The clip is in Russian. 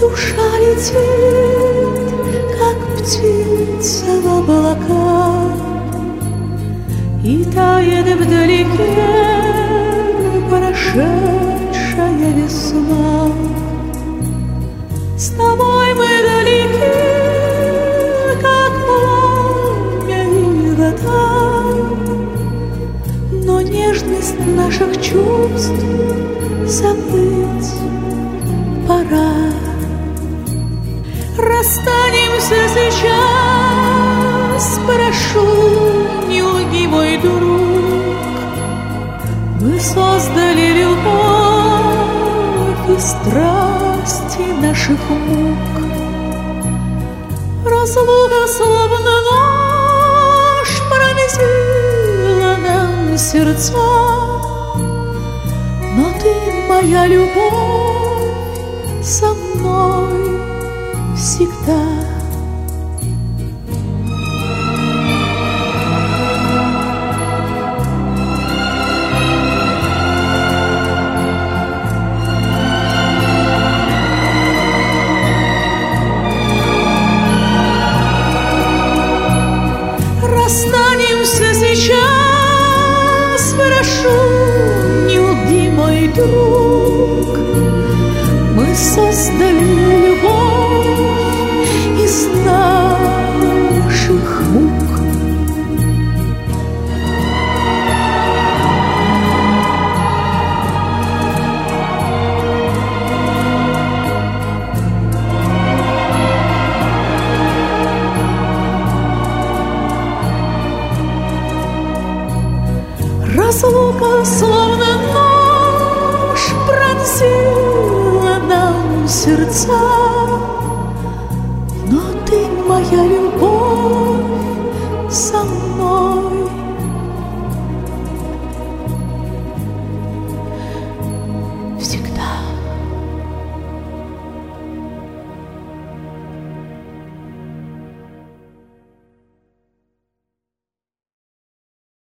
Душа летит, как птица в облака, и тает вдалеке прошедшая весна. С тобой мы далеки, как пламя и вода, но нежность наших чувств забыть пора. Расстанемся сейчас, прошу, не лги, мой друг. Мы создали любовь и страсти наших мук. Разлука словно нож пронзила нам сердца, но ты, моя любовь, со мной всегда. Расстанемся сейчас, прошу, не лги, мой друг. Мы создали любовь из наших мук. Разлука словно нож пронзила нам сердца, но ты, моя любовь, со мной